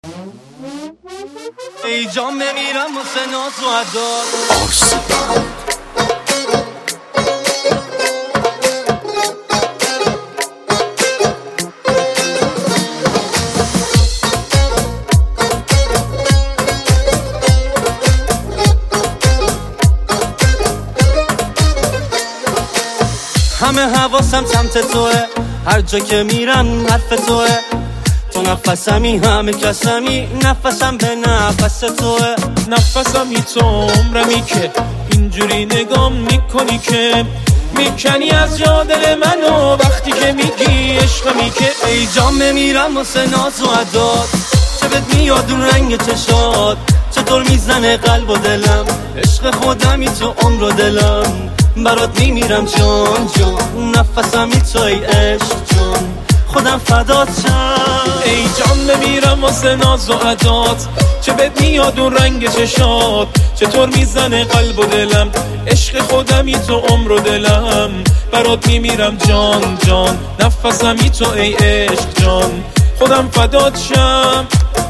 ای جان بمیرم واسه ناز و عداد همه حواسم سمت توه، هر جا که میرم حرف توه. تو نفسمی همه کسمی، نفسم به نفس توه. نفسمی تو عمرمی که اینجوری نگام میکنی که میکنی از جا دل منو وقتی که میگی عشقمی که ای جان بمیرم واسه ناز و عداد. چه بهت میاد اون رنگ چشات، چطور میزنه قلب و دلم. عشق خودمی تو عمر و دلم، برات میمیرم جان جان. نفسمی تو ای عشق جان، خودم فدات شم. ای جان بمیرم واسه ناز و عدات. چه بهت میاد اون رنگ چشات، چطور میزنه قلب و دلم. عشق خودمی تو عمر و دلم، برات میمیرم جان جان. نفسمی تو ای عشق جان، خودم فدات شم.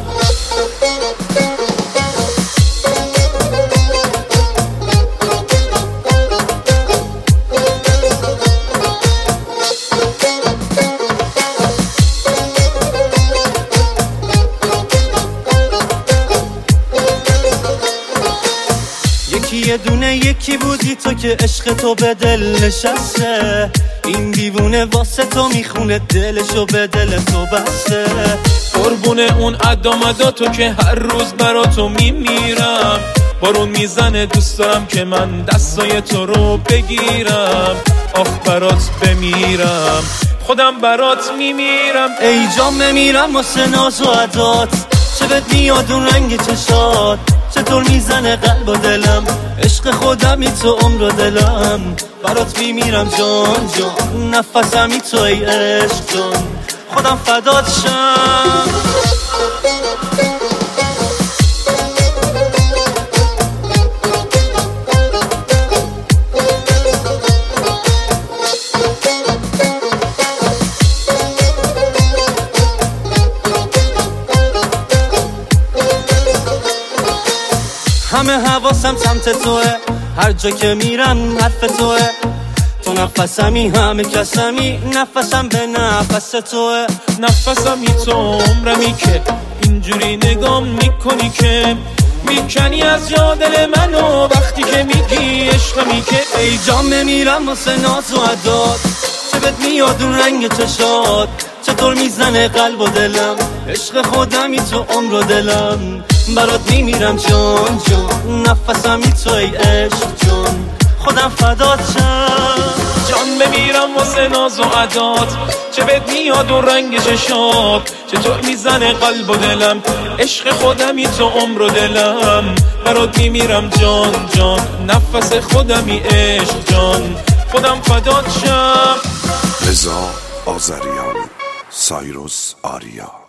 یه دونه یکی بودی تو که عشق تو به دل نشسته. این دیوونه واسه تو میخونه دلشو به دل تو بسته. قربونه اون عدامدا تو که هر روز برا تو میمیرم. بارون میزنه دوست دارم که من دستای تو رو بگیرم. آخ برات بمیرم، خودم برات میمیرم. ای جان بمیرم واسه ناز و عدات. چه بهت میاد اون رنگ چشات، چطور میزنه قلب و دلم. عشق خودمی تو عمر و دلم، برات میمیرم جان جان. نفسمی تو ای عشق جان، خودم فدات شم. همه حواسم سمت توه، هر جا که میرم حرف توه. تو نفسمی همه کسمی، نفسم به نفس توه. نفسمی تو عمرمی که اینجوری نگام میکنی که میکنی از جا دل منو وقتی که میگی عشقمی که ای جان بمیرم واسه ناز و عداد. چه بهت میاد اون رنگ چشات، چطور میزنه قلب و دلم. عشق خودمی تو عمر و دلم، برات میمیرم جان جان. نفسمی تو ای عشق جان، خودم فدات شم. جان بمیرم واسه ناز و عدات. چه بهت میاد اون رنگ چشات، چطور میزنه قلب و دلم. عشق خودمی تو عمر و دلم، برات میمیرم جان جان. نفس خودمی عشق جان، خودم فدات شم. رضا آذریان، سایروس آریا.